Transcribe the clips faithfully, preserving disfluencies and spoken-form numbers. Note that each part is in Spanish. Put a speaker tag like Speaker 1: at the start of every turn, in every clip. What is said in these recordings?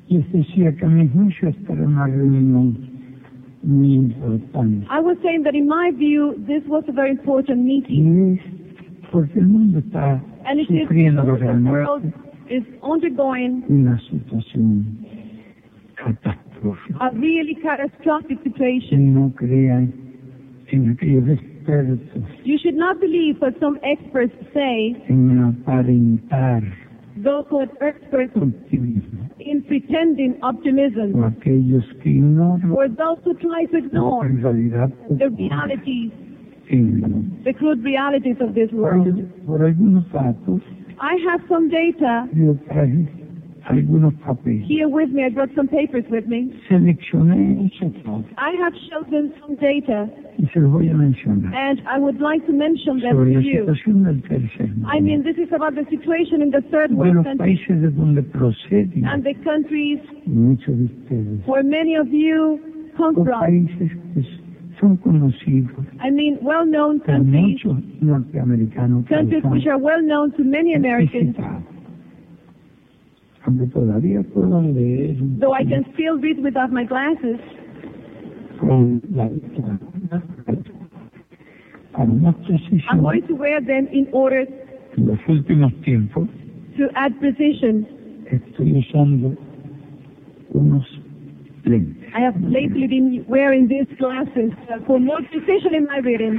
Speaker 1: Les decía que a mi juicio esta era una reunión muy importante.
Speaker 2: I was saying that in my view, this was a very important meeting.
Speaker 1: Y es porque el mundo está
Speaker 2: And it is
Speaker 1: sufriendo
Speaker 2: the world
Speaker 1: realmente
Speaker 2: is undergoing
Speaker 1: una situación catastrófica.
Speaker 2: a really catastrophic
Speaker 1: Que
Speaker 2: situation.
Speaker 1: no crean en aquellos expertos
Speaker 2: You should not believe what some experts say,
Speaker 1: en aparentar
Speaker 2: those who are experts
Speaker 1: optimismo,
Speaker 2: in pretending
Speaker 1: o
Speaker 2: optimism,
Speaker 1: aquellos que ignoran
Speaker 2: or those who try to
Speaker 1: la
Speaker 2: ignore
Speaker 1: realidad
Speaker 2: the realities,
Speaker 1: en el mundo.
Speaker 2: the crude realities of this
Speaker 1: Por,
Speaker 2: world.
Speaker 1: por algunos datos,
Speaker 2: I have some data
Speaker 1: yo traje algunos papeles.
Speaker 2: here with me. I brought some papers with me.
Speaker 1: Seleccioné esos datos
Speaker 2: I have chosen some data,
Speaker 1: y se los voy a mencionar.
Speaker 2: and I would like to mention them
Speaker 1: Sobre
Speaker 2: to
Speaker 1: la
Speaker 2: you.
Speaker 1: situación del tercer mundo,
Speaker 2: I mean, this is about the situation in the third
Speaker 1: de
Speaker 2: world
Speaker 1: los
Speaker 2: countries
Speaker 1: países de donde proceden
Speaker 2: and the countries
Speaker 1: muchos de ustedes,
Speaker 2: where many of you come
Speaker 1: o
Speaker 2: from.
Speaker 1: países que son conocidos
Speaker 2: I mean, well-known
Speaker 1: por
Speaker 2: countries,
Speaker 1: muchos norteamericanos que
Speaker 2: countries
Speaker 1: son
Speaker 2: which are well-known to many Americans,
Speaker 1: visitados. Aunque todavía puedo leer
Speaker 2: though I can still read without my glasses.
Speaker 1: con la vista para más
Speaker 2: I'm
Speaker 1: precisión.
Speaker 2: going to wear them in order
Speaker 1: En los últimos tiempos
Speaker 2: to add precision.
Speaker 1: estoy usando unos lentes.
Speaker 2: I have lately been wearing these glasses uh, for more precision in my reading.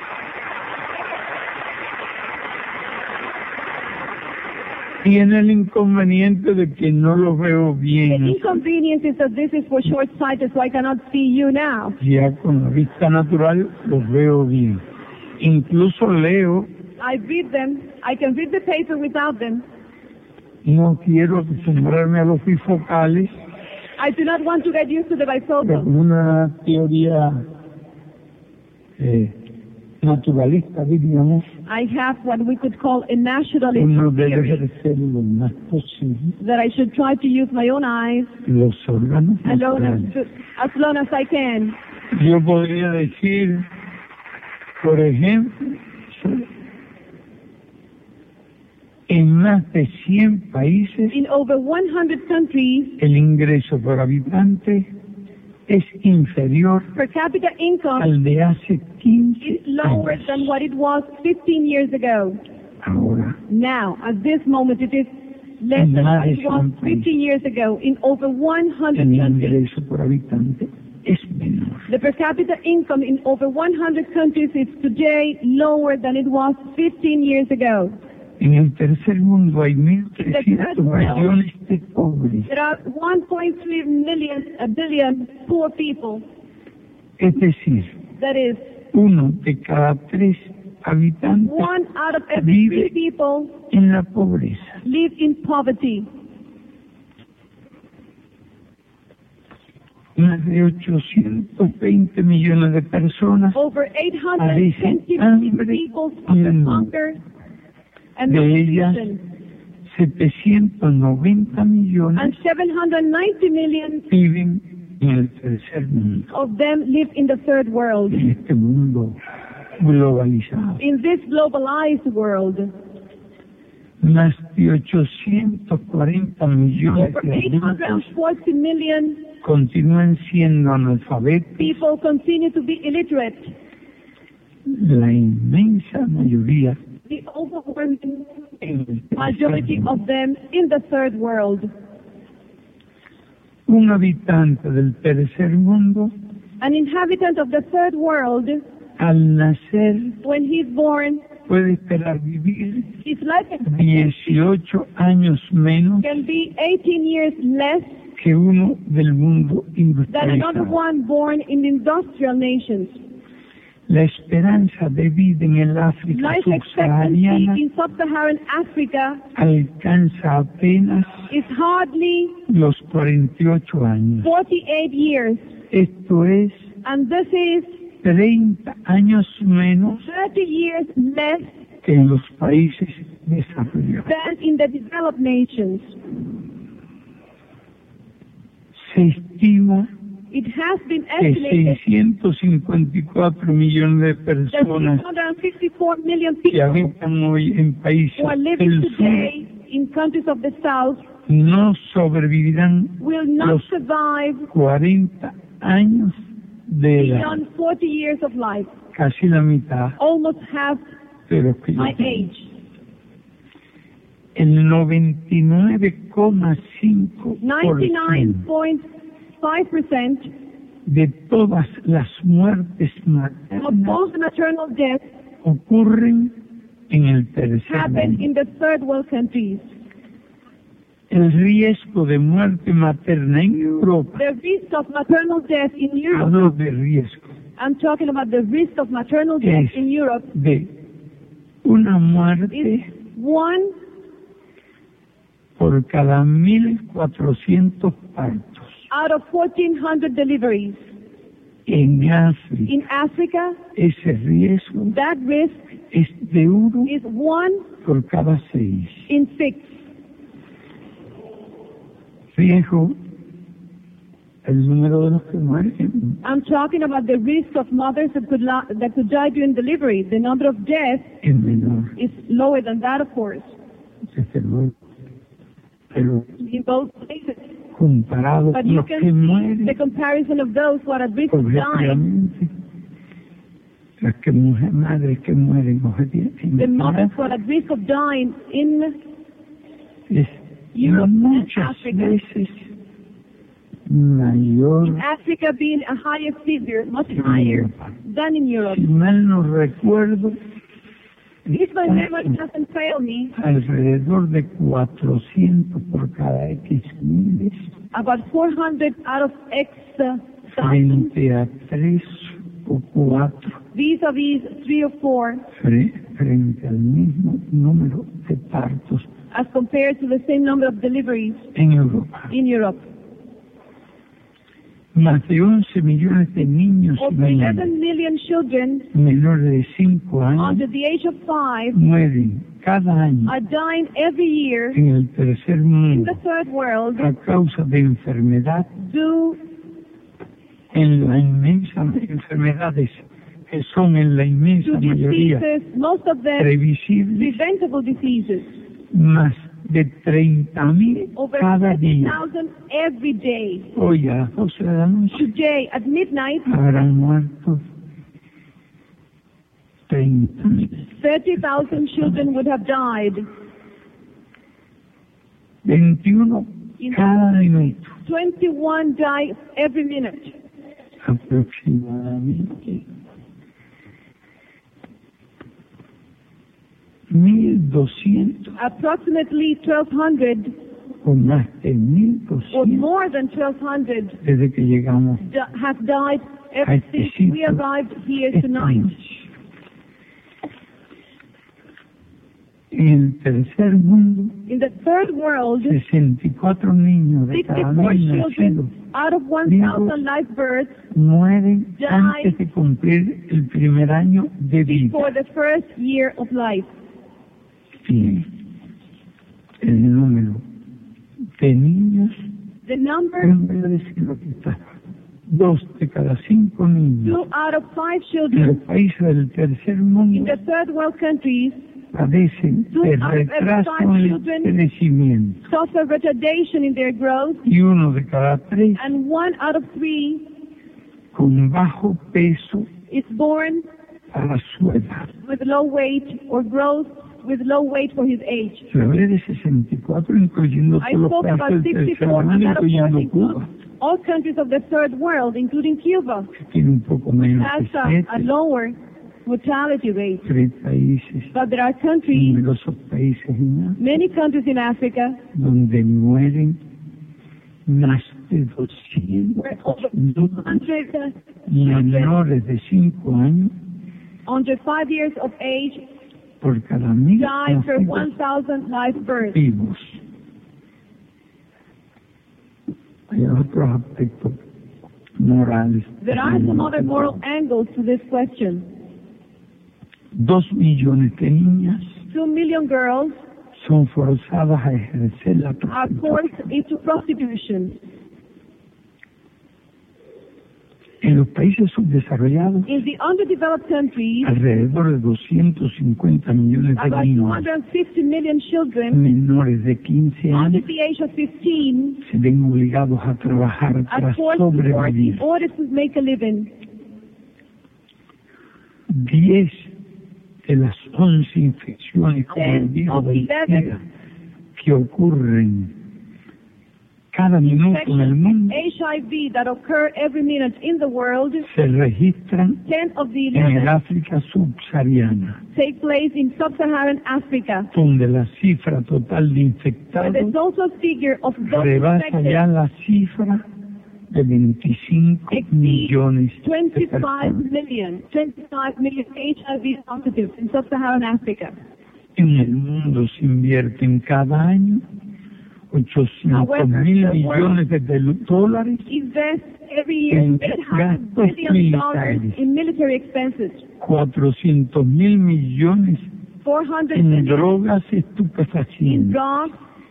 Speaker 1: Tiene el inconveniente de que no lo veo
Speaker 2: The
Speaker 1: bien.
Speaker 2: inconvenience is that this is for short-sighted, so I cannot see you now.
Speaker 1: Ya con la vista natural los veo bien. Incluso leo,
Speaker 2: I read them. I can read the paper without them.
Speaker 1: no quiero acostumbrarme a los bifocales,
Speaker 2: I do not want to get used to the
Speaker 1: pero
Speaker 2: bifocal.
Speaker 1: una teoría eh, naturalista, diríamos,
Speaker 2: I have what we could call a nationalist
Speaker 1: uno debe
Speaker 2: theory,
Speaker 1: ejercer lo más posible
Speaker 2: that I should try to use my own eyes
Speaker 1: los órganos
Speaker 2: as long as,
Speaker 1: naturales.
Speaker 2: as long as I can.
Speaker 1: Yo podría decir, por ejemplo, en más de cien países
Speaker 2: In over one hundred countries,
Speaker 1: el ingreso por habitante es inferior
Speaker 2: per capita income
Speaker 1: al de hace quince
Speaker 2: is lower
Speaker 1: años.
Speaker 2: than what it was fifteen years ago.
Speaker 1: Ahora,
Speaker 2: Now, at this moment, it is less than what it was fifteen years ago in over one hundred
Speaker 1: el
Speaker 2: countries.
Speaker 1: ingreso por habitante es menor.
Speaker 2: The per capita income in over one hundred countries is today lower than it was fifteen years ago.
Speaker 1: En el tercer mundo hay mil trescientos millones de pobres,
Speaker 2: There are one point three million, a billion poor people.
Speaker 1: es decir,
Speaker 2: That is,
Speaker 1: uno de cada tres habitantes
Speaker 2: one out of every three
Speaker 1: vive
Speaker 2: people
Speaker 1: en la pobreza.
Speaker 2: live in poverty.
Speaker 1: Más de ochocientos veinte millones de personas,
Speaker 2: Over eight hundred
Speaker 1: padecen
Speaker 2: twenty
Speaker 1: hambre
Speaker 2: million people
Speaker 1: y
Speaker 2: suffer
Speaker 1: hambre.
Speaker 2: hunger and
Speaker 1: De ellas,
Speaker 2: malnutrition,
Speaker 1: setecientos noventa millones
Speaker 2: and seven hundred ninety million
Speaker 1: viven en el tercer mundo,
Speaker 2: of them live in the third world.
Speaker 1: en este mundo globalizado.
Speaker 2: In this globalized world,
Speaker 1: Más de ochocientos cuarenta millones
Speaker 2: over
Speaker 1: de
Speaker 2: eight hundred
Speaker 1: adultos
Speaker 2: forty million
Speaker 1: continúan siendo analfabetos,
Speaker 2: people continue to be illiterate.
Speaker 1: la inmensa mayoría
Speaker 2: The overwhelming
Speaker 1: en el tercer
Speaker 2: majority
Speaker 1: mundo.
Speaker 2: of them in the third world.
Speaker 1: Un habitante del tercer mundo,
Speaker 2: An inhabitant of the third world,
Speaker 1: al nacer,
Speaker 2: when he's born,
Speaker 1: puede esperar vivir
Speaker 2: his life
Speaker 1: dieciocho años menos
Speaker 2: can be eighteen years less
Speaker 1: que uno del mundo
Speaker 2: than another
Speaker 1: industrializado.
Speaker 2: one born in industrial nations.
Speaker 1: La esperanza de vida en el África
Speaker 2: Life expectancy
Speaker 1: subsahariana
Speaker 2: in sub-Saharan Africa
Speaker 1: alcanza apenas
Speaker 2: is hardly
Speaker 1: los cuarenta y ocho años.
Speaker 2: forty-eight years,
Speaker 1: Esto es
Speaker 2: and this is
Speaker 1: treinta años menos
Speaker 2: thirty years less
Speaker 1: que en los países desarrollados.
Speaker 2: than in the developed nations.
Speaker 1: Se estima
Speaker 2: It has been
Speaker 1: que
Speaker 2: estimated
Speaker 1: seiscientos cincuenta y cuatro millones de
Speaker 2: that
Speaker 1: personas
Speaker 2: six hundred fifty-four million
Speaker 1: que
Speaker 2: people
Speaker 1: habitan hoy en países
Speaker 2: who are living
Speaker 1: del sur
Speaker 2: today in countries of the South
Speaker 1: no sobrevivirán
Speaker 2: will not
Speaker 1: los
Speaker 2: survive
Speaker 1: cuarenta años de edad,
Speaker 2: beyond forty years of life,
Speaker 1: casi la mitad
Speaker 2: almost half
Speaker 1: de los que yo
Speaker 2: my
Speaker 1: tengo.
Speaker 2: age.
Speaker 1: El noventa y nueve coma cinco por
Speaker 2: ninety-nine
Speaker 1: ciento
Speaker 2: point five percent
Speaker 1: de todas las muertes
Speaker 2: of
Speaker 1: maternas
Speaker 2: both maternal deaths
Speaker 1: ocurren en el tercer
Speaker 2: happen
Speaker 1: mundo.
Speaker 2: in the third world countries.
Speaker 1: El riesgo de muerte materna en Europa,
Speaker 2: The risk of maternal death in Europe,
Speaker 1: hablo de riesgo,
Speaker 2: I'm talking about the risk of maternal death in Europe,
Speaker 1: de una
Speaker 2: is
Speaker 1: muerte
Speaker 2: one
Speaker 1: por cada mil cuatrocientos partos.
Speaker 2: out of fourteen hundred deliveries.
Speaker 1: En África,
Speaker 2: In Africa,
Speaker 1: ese riesgo
Speaker 2: that risk
Speaker 1: es de uno
Speaker 2: is one
Speaker 1: por cada seis.
Speaker 2: in six.
Speaker 1: Riesgo, el número de los que mueren
Speaker 2: I'm talking about the risk of mothers that could, la- that could die during delivery. The number of deaths
Speaker 1: es menor,
Speaker 2: is lower than that, of course,
Speaker 1: desde luego. Pero
Speaker 2: in both places.
Speaker 1: comparado
Speaker 2: But
Speaker 1: con
Speaker 2: you
Speaker 1: los que
Speaker 2: can see
Speaker 1: mueren
Speaker 2: the comparison of those who are at risk of dying.
Speaker 1: objetivamente, las que mujeres, madres que mueren objetivamente,
Speaker 2: The mothers who are at risk of dying in
Speaker 1: es
Speaker 2: Europe and
Speaker 1: muchas
Speaker 2: Africa.
Speaker 1: veces mayor
Speaker 2: In Africa being a higher figure, much
Speaker 1: que en
Speaker 2: higher
Speaker 1: Europa.
Speaker 2: than in Europe.
Speaker 1: Si mal no recuerdo,
Speaker 2: If my memory doesn't fail me,
Speaker 1: alrededor de cuatrocientos por cada X miles,
Speaker 2: about four hundred out of X uh, thousand,
Speaker 1: frente a tres o cuatro,
Speaker 2: vis-a-vis three or four,
Speaker 1: fre- frente al mismo número de partos
Speaker 2: as compared to the same number of deliveries
Speaker 1: en Europa.
Speaker 2: in Europe.
Speaker 1: Más de once millones de niños y
Speaker 2: Over
Speaker 1: niñas
Speaker 2: eleven million children
Speaker 1: menores de cinco años
Speaker 2: under the age of five
Speaker 1: mueren cada año
Speaker 2: are dying every year
Speaker 1: en el tercer
Speaker 2: in
Speaker 1: mundo
Speaker 2: the third world
Speaker 1: a causa de enfermedad,
Speaker 2: due
Speaker 1: en la inmensa enfermedades que son en la inmensa
Speaker 2: to
Speaker 1: mayoría
Speaker 2: diseases, most of them
Speaker 1: previsibles,
Speaker 2: preventable diseases.
Speaker 1: más de treinta mil
Speaker 2: Over
Speaker 1: cada
Speaker 2: thirty
Speaker 1: día.
Speaker 2: thousand every day.
Speaker 1: Hoy a las doce de la noche
Speaker 2: Today at midnight,
Speaker 1: habrán muerto treinta mil.
Speaker 2: thirty thousand children would have died.
Speaker 1: veintiuno cada minuto
Speaker 2: twenty-one die every minute.
Speaker 1: aproximadamente. mil doscientos
Speaker 2: Approximately twelve hundred
Speaker 1: o más de mil
Speaker 2: or
Speaker 1: doscientos
Speaker 2: more than twelve hundred
Speaker 1: desde que llegamos
Speaker 2: di- have died ever
Speaker 1: Ay,
Speaker 2: since
Speaker 1: sí,
Speaker 2: we
Speaker 1: pero
Speaker 2: arrived here
Speaker 1: esta
Speaker 2: tonight.
Speaker 1: noche. En el tercer mundo,
Speaker 2: In the third world,
Speaker 1: sesenta y cuatro niños de cada
Speaker 2: sixty-four
Speaker 1: mil nacidos
Speaker 2: children out of one thousand live births
Speaker 1: mueren
Speaker 2: Die.
Speaker 1: antes de cumplir el primer año de vida.
Speaker 2: before the first year of life.
Speaker 1: Bien, el número de niños,
Speaker 2: The number,
Speaker 1: voy a decir lo que está, dos de cada cinco niños
Speaker 2: two out of five
Speaker 1: en los
Speaker 2: children
Speaker 1: países del tercer
Speaker 2: in
Speaker 1: mundo
Speaker 2: the third world countries
Speaker 1: padecen
Speaker 2: two
Speaker 1: de
Speaker 2: out of every
Speaker 1: retraso
Speaker 2: five
Speaker 1: en el
Speaker 2: children
Speaker 1: crecimiento
Speaker 2: suffer retardation in their growth,
Speaker 1: y uno de cada tres
Speaker 2: and one out of three
Speaker 1: con bajo peso
Speaker 2: is born
Speaker 1: a su edad.
Speaker 2: with low weight or grows with low weight for his age.
Speaker 1: Se hablé de sesenta y cuatro, incluyendo
Speaker 2: I
Speaker 1: todos los
Speaker 2: spoke
Speaker 1: países
Speaker 2: about
Speaker 1: del tercer
Speaker 2: sixty-four,
Speaker 1: mundo,
Speaker 2: and that of
Speaker 1: incluyendo
Speaker 2: course
Speaker 1: Cuba,
Speaker 2: includes all countries of the third world, including Cuba,
Speaker 1: que tiene un poco menos
Speaker 2: has
Speaker 1: que
Speaker 2: a, a
Speaker 1: siete,
Speaker 2: lower mortality rate.
Speaker 1: tres países,
Speaker 2: But there are countries,
Speaker 1: numerosos países en África,
Speaker 2: many countries in Africa,
Speaker 1: donde mueren más de doscientos
Speaker 2: where over
Speaker 1: niños
Speaker 2: one hundred uh,
Speaker 1: menores de cinco años
Speaker 2: under five years of age
Speaker 1: por cada mil
Speaker 2: die per
Speaker 1: nacidos
Speaker 2: one thousand live births.
Speaker 1: vivos. Hay otros aspectos morales.
Speaker 2: There are some other moral angles to this question.
Speaker 1: Dos millones de niñas
Speaker 2: Two million girls
Speaker 1: son forzadas a ejercer la
Speaker 2: are
Speaker 1: prostitución.
Speaker 2: forced into prostitution.
Speaker 1: En los países subdesarrollados,
Speaker 2: In the underdeveloped countries,
Speaker 1: alrededor de doscientos cincuenta millones de
Speaker 2: about two
Speaker 1: niños
Speaker 2: hundred fifty million children
Speaker 1: menores de quince
Speaker 2: under
Speaker 1: años
Speaker 2: the age of fifteen
Speaker 1: se ven obligados a trabajar para
Speaker 2: are forced to work
Speaker 1: sobrevivir.
Speaker 2: in order to make a living.
Speaker 1: diez de las once infecciones como el
Speaker 2: Ten
Speaker 1: virus
Speaker 2: of
Speaker 1: del
Speaker 2: eleven
Speaker 1: SIDA que ocurren cada minuto en el mundo
Speaker 2: H I V that occur every minute in the world,
Speaker 1: se registran
Speaker 2: ten of the
Speaker 1: en el
Speaker 2: eleven
Speaker 1: África subsahariana,
Speaker 2: take place in sub-Saharan Africa.
Speaker 1: donde la cifra total de
Speaker 2: But
Speaker 1: infectados
Speaker 2: there's also a figure of those
Speaker 1: rebasa
Speaker 2: infected,
Speaker 1: ya la cifra de veinticinco
Speaker 2: Exceed
Speaker 1: millones de
Speaker 2: twenty-five
Speaker 1: personas.
Speaker 2: million, twenty-five million H I V positives in sub-Saharan Africa.
Speaker 1: En el mundo se invierten cada año ochocientos
Speaker 2: However,
Speaker 1: mil
Speaker 2: the world
Speaker 1: millones de del- dólares
Speaker 2: Invest every year
Speaker 1: En
Speaker 2: eight hundred
Speaker 1: gastos
Speaker 2: billion dollars
Speaker 1: militares.
Speaker 2: in military expenses,
Speaker 1: cuatrocientos mil millones
Speaker 2: four hundred
Speaker 1: en
Speaker 2: billion
Speaker 1: drogas
Speaker 2: in
Speaker 1: estupefacientes
Speaker 2: drugs,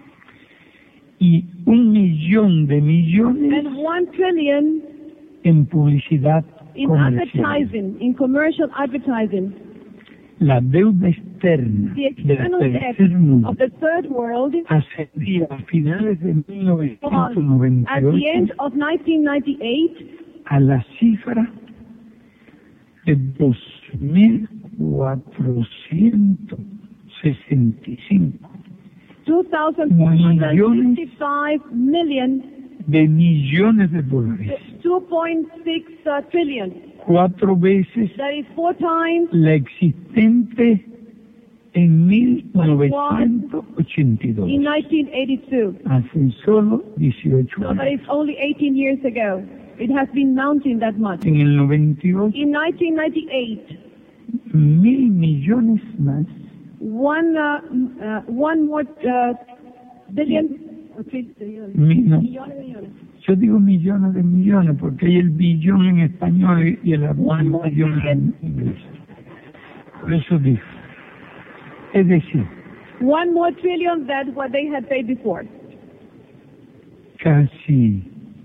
Speaker 1: y un millón de millones
Speaker 2: and one trillion
Speaker 1: en publicidad
Speaker 2: in
Speaker 1: comercial.
Speaker 2: advertising, in commercial advertising.
Speaker 1: La deuda externa
Speaker 2: The
Speaker 1: del
Speaker 2: external debt
Speaker 1: tercer mundo
Speaker 2: of the third world
Speaker 1: ascendía a finales de mil
Speaker 2: was,
Speaker 1: novecientos noventa
Speaker 2: at
Speaker 1: y
Speaker 2: the end
Speaker 1: ocho
Speaker 2: of nineteen ninety-eight,
Speaker 1: a la cifra de dos mil cuatrocientos sesenta y cinco
Speaker 2: two thousand four hundred sixty-five million,
Speaker 1: de millones de dólares,
Speaker 2: two point six uh, trillion.
Speaker 1: cuatro veces
Speaker 2: That is four times
Speaker 1: la existente en mil novecientos ochenta y dos,
Speaker 2: in nineteen eighty-two.
Speaker 1: hace solo dieciocho
Speaker 2: So that
Speaker 1: años.
Speaker 2: is only eighteen years ago. It has been mounting that much.
Speaker 1: En el noventa y ocho,
Speaker 2: In nineteen ninety-eight,
Speaker 1: mil millones más
Speaker 2: one, uh, uh, one more uh, billion, or three billion,
Speaker 1: mi- no,
Speaker 2: millones, millones.
Speaker 1: yo digo millones de millones porque hay el billón en español y el billón en inglés. Por eso digo. Es decir,
Speaker 2: One more trillion than what they had paid before.
Speaker 1: casi,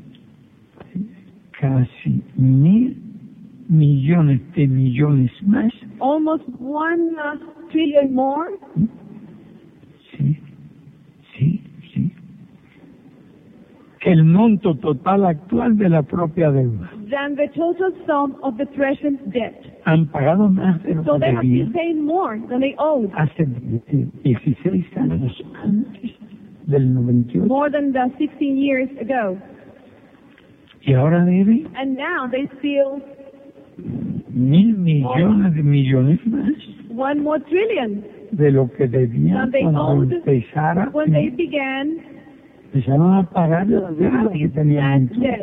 Speaker 1: casi mil millones de millones más.
Speaker 2: Almost one uh, trillion more
Speaker 1: Sí, sí, sí. Que el monto total actual de la propia deuda.
Speaker 2: than the total sum of the present debt.
Speaker 1: Han pagado más de lo
Speaker 2: So
Speaker 1: que
Speaker 2: they have been
Speaker 1: debían
Speaker 2: paying more than they owed.
Speaker 1: hace dieciséis años antes del noventa y ocho.
Speaker 2: More than the sixteen years ago.
Speaker 1: Y ahora deben
Speaker 2: And now they still
Speaker 1: mil millones de millones más
Speaker 2: one more trillion
Speaker 1: de lo que debían
Speaker 2: than they
Speaker 1: cuando
Speaker 2: owed
Speaker 1: empezara,
Speaker 2: when they began
Speaker 1: empezaron a pagar la deuda que tenían
Speaker 2: that
Speaker 1: entonces.
Speaker 2: debt.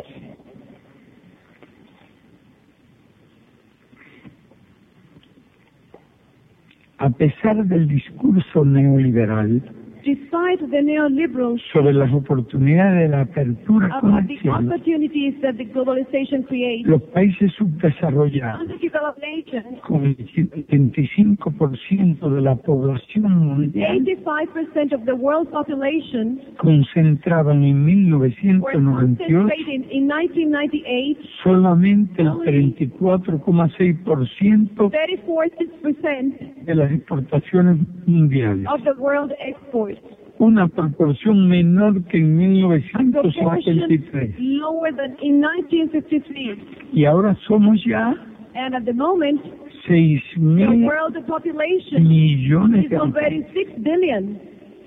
Speaker 1: A pesar del discurso neoliberal
Speaker 2: Despite the neoliberals
Speaker 1: sobre las oportunidades de la apertura
Speaker 2: about the
Speaker 1: comercial,
Speaker 2: opportunities that the globalization creates,
Speaker 1: los países subdesarrollados,
Speaker 2: underdeveloped nations,
Speaker 1: con el setenta y cinco por ciento de la población mundial,
Speaker 2: eighty-five percent of the world population
Speaker 1: concentraban en mil
Speaker 2: were
Speaker 1: novecientos noventa y ocho
Speaker 2: concentrated in nineteen ninety-eight,
Speaker 1: solamente el treinta y cuatro coma seis por ciento
Speaker 2: thirty-four percent
Speaker 1: de las exportaciones mundiales,
Speaker 2: of the world exports.
Speaker 1: una proporción menor que en mil novecientos setenta y
Speaker 2: Proportion
Speaker 1: tres.
Speaker 2: lower than in nineteen fifty-three.
Speaker 1: Y ahora somos ya
Speaker 2: And at the moment,
Speaker 1: seis
Speaker 2: the
Speaker 1: mil
Speaker 2: world population
Speaker 1: millones
Speaker 2: is
Speaker 1: de
Speaker 2: already
Speaker 1: habitantes.
Speaker 2: six billion.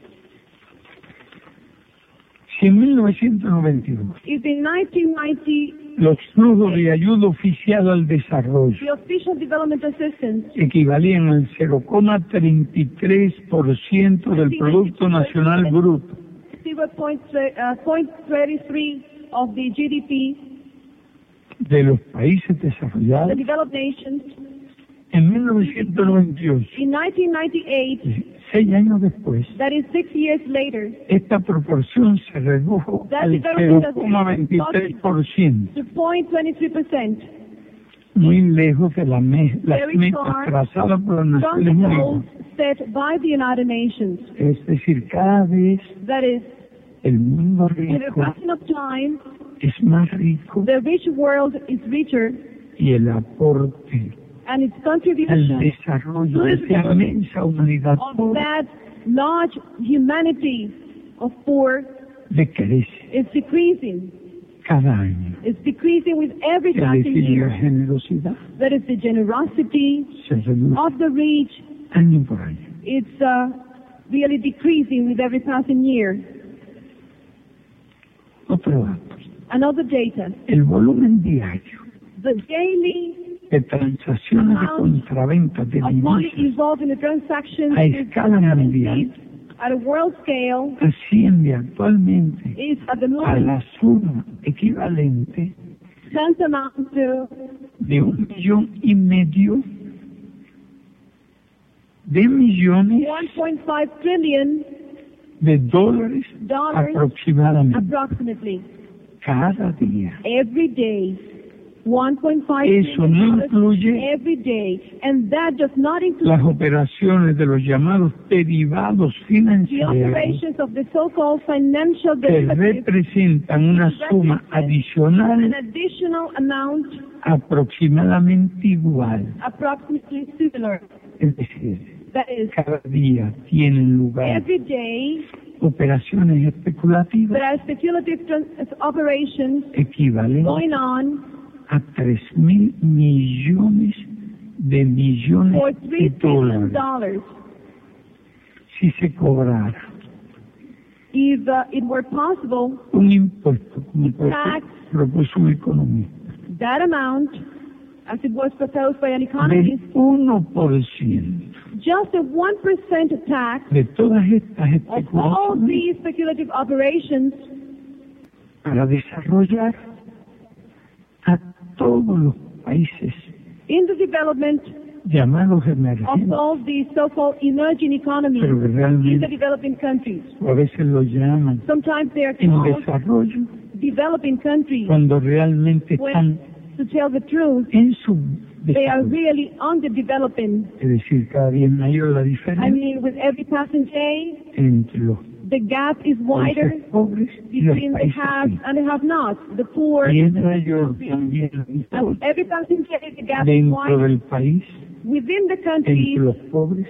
Speaker 1: Si en mil novecientos noventa y dos
Speaker 2: If in nineteen ninety,
Speaker 1: los flujos de ayuda oficial al desarrollo
Speaker 2: the official development assistance
Speaker 1: equivalían al cero coma treinta y tres por ciento del Producto Nacional Bruto,
Speaker 2: zero point thirty-three of the G D P,
Speaker 1: de los países
Speaker 2: the
Speaker 1: desarrollados,
Speaker 2: developed nations,
Speaker 1: en mil novecientos noventa y ocho,
Speaker 2: in nineteen ninety-eight,
Speaker 1: seis años después,
Speaker 2: that is six years later,
Speaker 1: esta proporción se redujo
Speaker 2: That
Speaker 1: al
Speaker 2: development
Speaker 1: cero coma veintitrés por ciento,
Speaker 2: to zero point two three percent,
Speaker 1: muy lejos de la me- las
Speaker 2: Very
Speaker 1: metas
Speaker 2: far
Speaker 1: trazadas por las
Speaker 2: from the
Speaker 1: Naciones
Speaker 2: goals
Speaker 1: Unidas.
Speaker 2: set by the United Nations.
Speaker 1: Es decir, cada vez
Speaker 2: That is,
Speaker 1: el mundo
Speaker 2: in a
Speaker 1: rico
Speaker 2: fraction of time,
Speaker 1: es más rico
Speaker 2: the rich world is richer,
Speaker 1: y el aporte
Speaker 2: and its
Speaker 1: al
Speaker 2: contribution
Speaker 1: desarrollo de esta inmensa humanidad
Speaker 2: of
Speaker 1: pobre
Speaker 2: that large humanity of poor
Speaker 1: decrece
Speaker 2: is decreasing.
Speaker 1: cada año.
Speaker 2: It's decreasing with every
Speaker 1: Es
Speaker 2: passing
Speaker 1: decir, la
Speaker 2: year.
Speaker 1: generosidad
Speaker 2: That is the generosity
Speaker 1: se reduce
Speaker 2: of the rich.
Speaker 1: año por año.
Speaker 2: It's uh, really decreasing with every passing year.
Speaker 1: Otro dato,
Speaker 2: Another data,
Speaker 1: el volumen diario
Speaker 2: the daily
Speaker 1: de transacciones de contraventa de
Speaker 2: of money
Speaker 1: divisas
Speaker 2: involved in the transactions
Speaker 1: a
Speaker 2: in
Speaker 1: escala mundial
Speaker 2: at a world scale
Speaker 1: asciende actualmente
Speaker 2: is at the
Speaker 1: a
Speaker 2: moment
Speaker 1: la suma equivalente
Speaker 2: tantamount to
Speaker 1: de un millón y medio de millones
Speaker 2: one point five trillion
Speaker 1: de dólares
Speaker 2: dollars
Speaker 1: aproximadamente
Speaker 2: approximately
Speaker 1: cada día.
Speaker 2: every day. one point five
Speaker 1: Eso
Speaker 2: trillion
Speaker 1: no
Speaker 2: dollars
Speaker 1: incluye
Speaker 2: every day, and that does not include
Speaker 1: las operaciones de los llamados derivados
Speaker 2: the
Speaker 1: financieros
Speaker 2: operations of the so-called financial
Speaker 1: que
Speaker 2: derivatives,
Speaker 1: representan una suma
Speaker 2: an
Speaker 1: adicional
Speaker 2: additional amount
Speaker 1: aproximadamente igual.
Speaker 2: approximately similar.
Speaker 1: Es decir,
Speaker 2: That is,
Speaker 1: cada día tienen lugar
Speaker 2: every day
Speaker 1: operaciones especulativas
Speaker 2: there are speculative trans- operations
Speaker 1: equivalentes
Speaker 2: going on
Speaker 1: a tres mil millones de millones
Speaker 2: for
Speaker 1: de
Speaker 2: three trillion
Speaker 1: dólares.
Speaker 2: dollars.
Speaker 1: Si se cobrara
Speaker 2: If uh, it were possible,
Speaker 1: un impuesto como propu-
Speaker 2: Tax.
Speaker 1: propuso un economista
Speaker 2: that amount, as it was proposed by an
Speaker 1: del
Speaker 2: economist,
Speaker 1: uno por ciento
Speaker 2: just a one percent tax
Speaker 1: de todas estas
Speaker 2: of all
Speaker 1: especulaciones
Speaker 2: these speculative operations
Speaker 1: para desarrollar a todos los países
Speaker 2: in the development
Speaker 1: llamados
Speaker 2: of
Speaker 1: emergentes,
Speaker 2: all these so-called emerging economies
Speaker 1: pero que
Speaker 2: in the
Speaker 1: realmente
Speaker 2: developing countries.
Speaker 1: o a veces lo llaman
Speaker 2: Sometimes they are
Speaker 1: en
Speaker 2: called
Speaker 1: desarrollo
Speaker 2: developing countries.
Speaker 1: cuando realmente
Speaker 2: When,
Speaker 1: están
Speaker 2: to tell the truth,
Speaker 1: en su
Speaker 2: they are
Speaker 1: desarrollo.
Speaker 2: really underdeveloping.
Speaker 1: Es decir, cada día es mayor la
Speaker 2: I
Speaker 1: diferencia
Speaker 2: mean, with every passing day,
Speaker 1: entre los
Speaker 2: the gap is wider
Speaker 1: países pobres y los
Speaker 2: between the
Speaker 1: países
Speaker 2: haves
Speaker 1: ricos.
Speaker 2: and the have-nots, the poor.
Speaker 1: Y es mayor también la
Speaker 2: And
Speaker 1: diferencia
Speaker 2: with every passing day, the gap is
Speaker 1: dentro
Speaker 2: wider
Speaker 1: del país
Speaker 2: within the
Speaker 1: entre
Speaker 2: countries,
Speaker 1: los pobres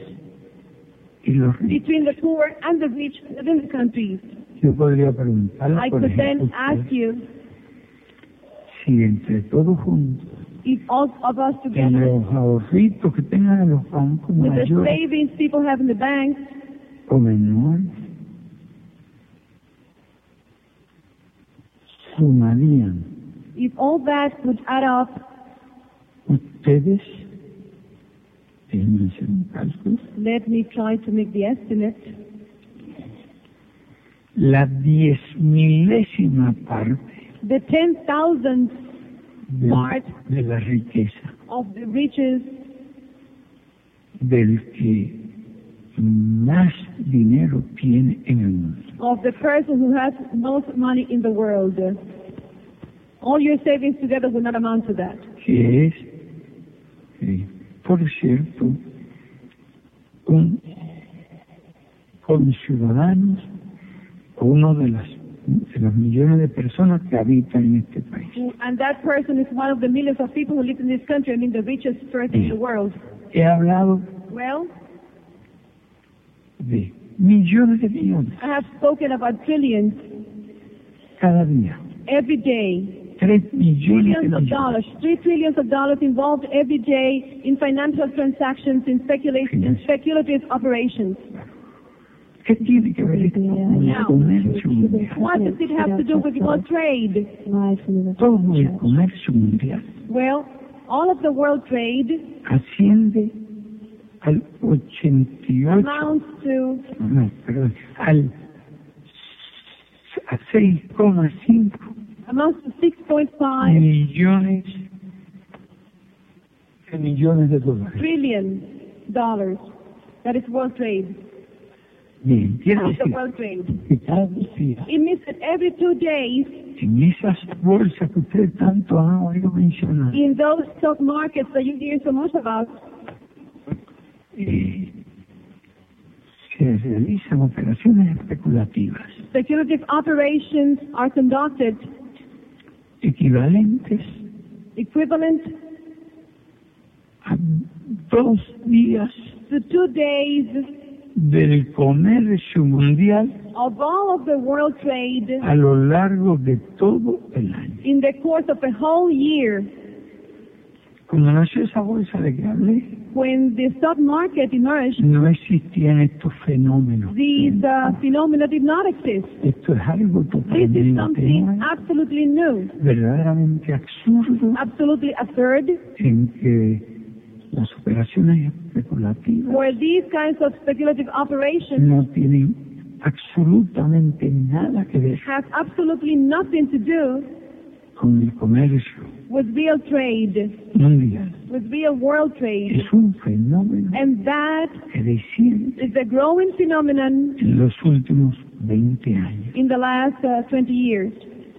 Speaker 1: y los ricos.
Speaker 2: between the poor and the rich within the countries.
Speaker 1: Yo podría preguntarle,
Speaker 2: I
Speaker 1: por
Speaker 2: could
Speaker 1: ejemplo,
Speaker 2: then ask
Speaker 1: usted,
Speaker 2: you
Speaker 1: si entre todos juntos,
Speaker 2: if all of us
Speaker 1: en
Speaker 2: together,
Speaker 1: los ahorritos que tengan en los bancos
Speaker 2: with the
Speaker 1: mayores
Speaker 2: savings people have in the banks,
Speaker 1: o menores, sumarían
Speaker 2: if all that would add up,
Speaker 1: ustedes, déjenme hacer un cálculo,
Speaker 2: let me try to make the estimate,
Speaker 1: la diez milésima parte
Speaker 2: the ten thousandth
Speaker 1: de,
Speaker 2: part
Speaker 1: de la riqueza
Speaker 2: of the riches
Speaker 1: del que más dinero tiene en el mundo.
Speaker 2: of the person who has most money in the world. All your savings together will not amount to that.
Speaker 1: Que es, eh, por cierto, un conciudadano o uno de las de los millones de personas que habitan en este país.
Speaker 2: And that person is one of the millions of people who live in this country, I mean the richest person in the world.
Speaker 1: He hablado
Speaker 2: Well,
Speaker 1: de millones de millones
Speaker 2: I have spoken about trillions
Speaker 1: cada día.
Speaker 2: every day.
Speaker 1: Tres millones de
Speaker 2: Trillions of
Speaker 1: millones.
Speaker 2: dollars, three trillions of dollars involved every day in financial transactions, in, speculation, in speculative operations.
Speaker 1: ¿Qué tiene que ver esto con el comercio mundial?
Speaker 2: What does it have to do with world trade?
Speaker 1: Todo el comercio mundial
Speaker 2: Well, all of the world trade
Speaker 1: asciende al ochenta y ocho,
Speaker 2: amounts to
Speaker 1: no, perdón, al a seis coma cinco
Speaker 2: amounts to six point five
Speaker 1: millones de millones de dólares.
Speaker 2: trillion dollars. That is world trade.
Speaker 1: Bien, quiere
Speaker 2: That's the
Speaker 1: decir
Speaker 2: world trade.
Speaker 1: que cada día
Speaker 2: It means that every two days,
Speaker 1: en esas bolsas que ustedes tanto han oído mencionar,
Speaker 2: in those stock markets that you hear so much about,
Speaker 1: eh, se realizan operaciones especulativas
Speaker 2: speculative operations are conducted
Speaker 1: equivalentes
Speaker 2: equivalent
Speaker 1: a dos días
Speaker 2: to two days
Speaker 1: del comercio mundial
Speaker 2: of all of the world trade
Speaker 1: a lo largo de todo el año.
Speaker 2: in the course of a whole year.
Speaker 1: Cuando nació esa bolsa de que hablé,
Speaker 2: When the stock market emerged,
Speaker 1: no existían estos fenómenos.
Speaker 2: these uh, phenomena did not exist.
Speaker 1: Esto es algo
Speaker 2: This is
Speaker 1: totalmente
Speaker 2: something
Speaker 1: nuevo,
Speaker 2: absolutely new,
Speaker 1: verdaderamente absurdo,
Speaker 2: absolutely absurd,
Speaker 1: en que las operaciones especulativas
Speaker 2: where these kinds of speculative operations
Speaker 1: no tienen absolutamente nada que ver
Speaker 2: have absolutely nothing to do
Speaker 1: con el comercio
Speaker 2: with real trade,
Speaker 1: mundial.
Speaker 2: with real world trade.
Speaker 1: Es un fenómeno
Speaker 2: And that
Speaker 1: que desciende
Speaker 2: is a growing phenomenon
Speaker 1: en los últimos veinte años.
Speaker 2: in the last uh, twenty years.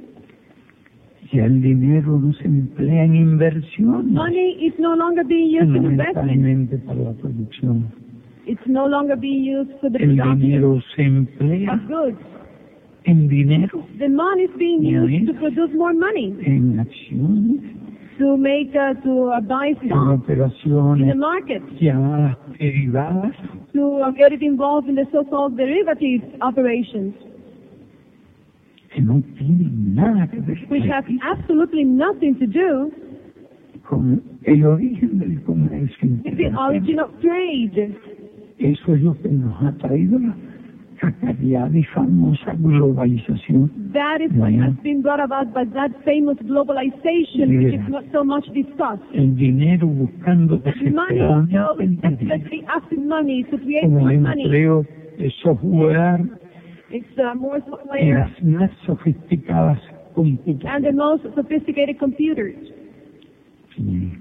Speaker 1: Ya el dinero no se emplea en inversión,
Speaker 2: Money is no longer being used in investment.
Speaker 1: fundamentalmente para la producción.
Speaker 2: It's no longer being used for the
Speaker 1: El
Speaker 2: production
Speaker 1: dinero se emplea
Speaker 2: of goods.
Speaker 1: en dinero,
Speaker 2: The money is being used to produce more money,
Speaker 1: en acciones,
Speaker 2: to make, uh, to uh, buy
Speaker 1: en
Speaker 2: stock in the
Speaker 1: operaciones
Speaker 2: market,
Speaker 1: llamadas derivadas,
Speaker 2: to uh, get it involved in the so-called derivative operations,
Speaker 1: que no tienen nada que ver
Speaker 2: which have absolutely nothing to do
Speaker 1: con el origen del comercio
Speaker 2: with the
Speaker 1: internacional.
Speaker 2: origin of trade.
Speaker 1: Eso es lo que nos ha traído la cacareada y famosa globalización.
Speaker 2: That is what has been brought about by that famous globalization, which is not so much discussed.
Speaker 1: El dinero buscando
Speaker 2: Money,
Speaker 1: desesperadamente el dinero.
Speaker 2: especially asking money to create
Speaker 1: Como
Speaker 2: more
Speaker 1: el
Speaker 2: money.
Speaker 1: empleo de software
Speaker 2: It's uh, more
Speaker 1: en
Speaker 2: software
Speaker 1: las más sofisticadas
Speaker 2: and
Speaker 1: computadoras.
Speaker 2: the most sophisticated computers.
Speaker 1: Sí.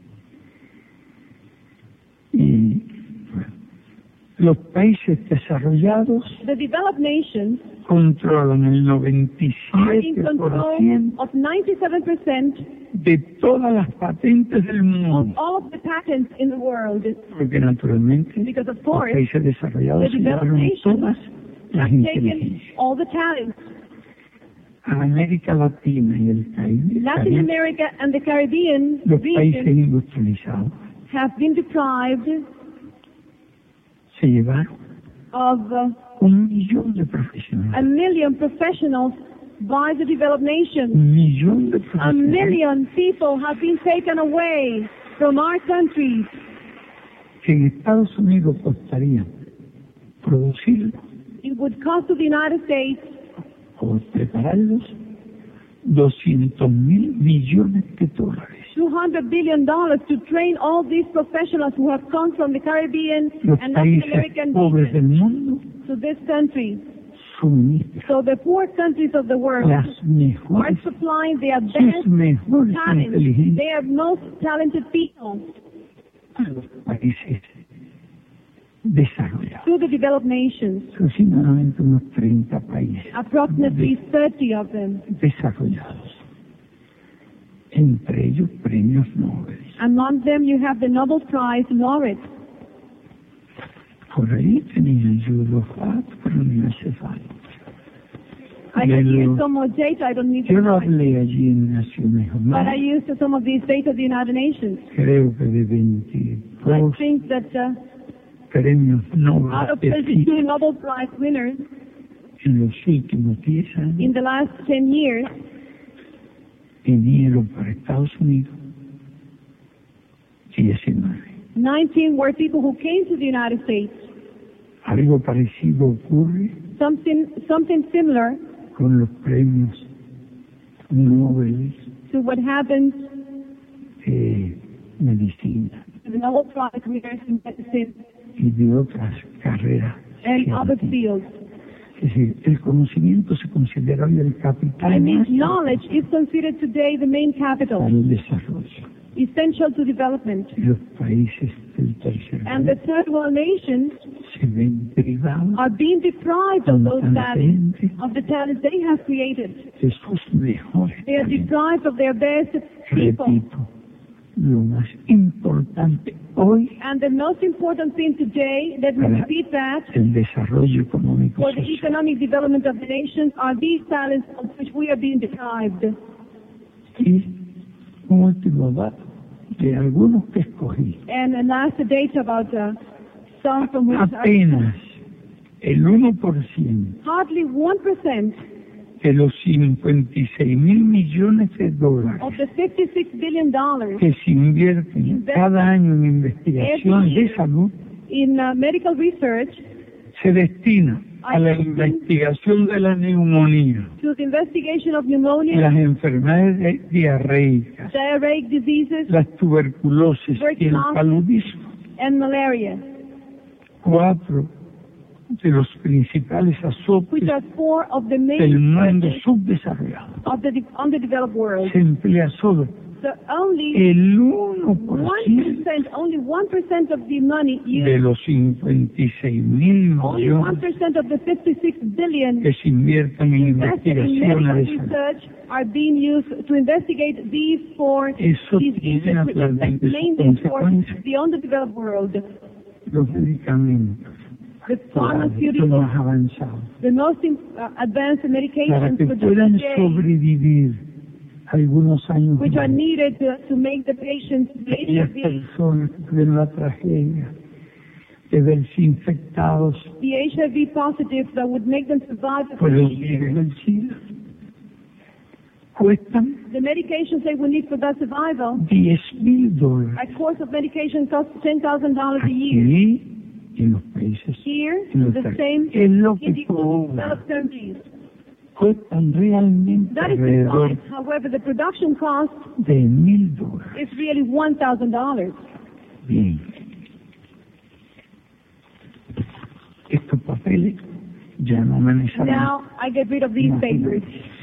Speaker 1: Y bueno, los países desarrollados
Speaker 2: The developed nations
Speaker 1: controlan el
Speaker 2: are in
Speaker 1: noventa y siete por
Speaker 2: control
Speaker 1: ciento
Speaker 2: of ninety-seven percent
Speaker 1: de todas las patentes del mundo.
Speaker 2: of the patents in the world,
Speaker 1: Porque naturalmente
Speaker 2: because of
Speaker 1: los
Speaker 2: course
Speaker 1: países desarrollados
Speaker 2: the
Speaker 1: se
Speaker 2: developed
Speaker 1: llevaron
Speaker 2: nations
Speaker 1: todas las
Speaker 2: have taken
Speaker 1: inteligencias.
Speaker 2: all the talents.
Speaker 1: A América Latina y el Caribe,
Speaker 2: Latin
Speaker 1: Caribe,
Speaker 2: America and the Caribbean
Speaker 1: los países
Speaker 2: region
Speaker 1: industrializados
Speaker 2: have been deprived
Speaker 1: se llevaron
Speaker 2: of uh,
Speaker 1: un millón de
Speaker 2: a
Speaker 1: profesionales.
Speaker 2: million professionals by the developed nations.
Speaker 1: Un millón de
Speaker 2: A
Speaker 1: profesionales
Speaker 2: million people have been taken away from our countries.
Speaker 1: que en Estados Unidos costaría producirlo
Speaker 2: It would cost to the United States
Speaker 1: o prepararlos doscientos mil millones de dólares.
Speaker 2: two hundred billion dollars to train all these professionals who have come from the Caribbean
Speaker 1: Los
Speaker 2: and Latin
Speaker 1: países
Speaker 2: American
Speaker 1: pobres del
Speaker 2: regions
Speaker 1: mundo
Speaker 2: to this country.
Speaker 1: suministran
Speaker 2: So the poor countries of the world
Speaker 1: las
Speaker 2: are
Speaker 1: mejores,
Speaker 2: supplying their
Speaker 1: sus
Speaker 2: best
Speaker 1: mejores
Speaker 2: talent,
Speaker 1: inteligencias
Speaker 2: their most talented people
Speaker 1: a los países desarrollados.
Speaker 2: to the developed nations,
Speaker 1: Aproximadamente unos treinta países
Speaker 2: approximately thirty of them.
Speaker 1: desarrollados, entre ellos premios Nobel.
Speaker 2: Among them you have the Nobel Prize laureate.
Speaker 1: Por ahí tenían yo los datos, pero no me hace falta.
Speaker 2: I
Speaker 1: De
Speaker 2: can use
Speaker 1: lo-
Speaker 2: some more data, I don't need
Speaker 1: Yo
Speaker 2: to
Speaker 1: lo
Speaker 2: write.
Speaker 1: hablé allí en Naciones
Speaker 2: But I
Speaker 1: Unidas,
Speaker 2: used some of these data of the United Nations.
Speaker 1: creo que de
Speaker 2: I
Speaker 1: veintidós
Speaker 2: think that uh,
Speaker 1: premios Nobel
Speaker 2: out of
Speaker 1: de
Speaker 2: thirty-two
Speaker 1: física
Speaker 2: Nobel Prize winners
Speaker 1: en los últimos diez
Speaker 2: in
Speaker 1: años
Speaker 2: the last ten years,
Speaker 1: vinieron para Estados Unidos diecinueve.
Speaker 2: nineteen were people who came to the United States.
Speaker 1: Algo parecido ocurre
Speaker 2: Something, something similar
Speaker 1: con los premios Nobel
Speaker 2: to what happens
Speaker 1: de medicina
Speaker 2: to the Nobel Prize winners in medicine
Speaker 1: y de otras carreras.
Speaker 2: and other
Speaker 1: científicas.
Speaker 2: fields.
Speaker 1: Es decir, el conocimiento se considera hoy el capital
Speaker 2: I mean,
Speaker 1: más
Speaker 2: knowledge is considered today the main capital,
Speaker 1: para el desarrollo.
Speaker 2: essential to development.
Speaker 1: Los países del tercer
Speaker 2: And the
Speaker 1: mundo
Speaker 2: third world nations
Speaker 1: se ven privados
Speaker 2: are being deprived of those talents,
Speaker 1: constantemente
Speaker 2: of the talents they have created.
Speaker 1: de sus mejores
Speaker 2: They are
Speaker 1: talentos.
Speaker 2: deprived of their best people.
Speaker 1: Repito, lo más importante hoy
Speaker 2: And the most important thing today, let me
Speaker 1: para
Speaker 2: repeat that,
Speaker 1: el desarrollo económico
Speaker 2: for the
Speaker 1: social
Speaker 2: economic development of the nations are these talents of which we are being deprived.
Speaker 1: Y un último dato de algunos que escogí.
Speaker 2: And the last data about uh, some from which I,
Speaker 1: Apenas el uno por ciento
Speaker 2: hardly one percent
Speaker 1: de los cincuenta y seis mil millones de dólares
Speaker 2: of the fifty-six billion dollars
Speaker 1: que se invierten cada año en investigación de salud
Speaker 2: in uh, medical research
Speaker 1: se destina a la investigación de la neumonía,
Speaker 2: to the investigation of pneumonia,
Speaker 1: las enfermedades diarreicas,
Speaker 2: diarrheic diseases,
Speaker 1: las tuberculosis y el paludismo.
Speaker 2: and malaria,
Speaker 1: Cuatro de los principales azotes
Speaker 2: which are four of the main
Speaker 1: del mundo
Speaker 2: threats
Speaker 1: subdesarrollado.
Speaker 2: of the de- underdeveloped world.
Speaker 1: Se emplea solo
Speaker 2: So only
Speaker 1: el uno por
Speaker 2: one
Speaker 1: ciento
Speaker 2: percent, only one percent of the money
Speaker 1: de
Speaker 2: used,
Speaker 1: los cincuenta y seis mil
Speaker 2: only one
Speaker 1: millones
Speaker 2: percent of the fifty-six billion
Speaker 1: que se inviertan en
Speaker 2: invested in
Speaker 1: investigaciones
Speaker 2: medical
Speaker 1: de salud.
Speaker 2: research are being used to investigate these four
Speaker 1: Eso
Speaker 2: diseases
Speaker 1: tiene
Speaker 2: which
Speaker 1: naturalmente sus
Speaker 2: mainly for
Speaker 1: consecuencias.
Speaker 2: the underdeveloped world.
Speaker 1: Los medicamentos
Speaker 2: The
Speaker 1: actuales, los
Speaker 2: pharmaceuticals,
Speaker 1: más avanzados,
Speaker 2: the most uh, advanced
Speaker 1: para
Speaker 2: medications
Speaker 1: que
Speaker 2: produced
Speaker 1: puedan
Speaker 2: today,
Speaker 1: sobrevivir algunos años
Speaker 2: which are
Speaker 1: más.
Speaker 2: needed to, to make the patients
Speaker 1: Aquellas
Speaker 2: the
Speaker 1: personas que tuvieron la tragedia de verse infectados
Speaker 2: H I V positive that would make them survive the
Speaker 1: por el
Speaker 2: procedure.
Speaker 1: virus del SIDA. Cuestan
Speaker 2: The medications they will need for that survival,
Speaker 1: diez mil dólares.
Speaker 2: a course of medication costs ten thousand dollars a year.
Speaker 1: Aquí, en los países,
Speaker 2: Here,
Speaker 1: en los
Speaker 2: the
Speaker 1: países,
Speaker 2: same
Speaker 1: es lo
Speaker 2: in
Speaker 1: que
Speaker 2: the
Speaker 1: cobran.
Speaker 2: developed countries.
Speaker 1: Cuestan realmente
Speaker 2: That is the
Speaker 1: alrededor
Speaker 2: price. However, the production cost
Speaker 1: de mil dólares.
Speaker 2: is really one thousand dollars.
Speaker 1: Bien. Estos papeles ya no me necesitan.
Speaker 2: Now, I get rid of these papers.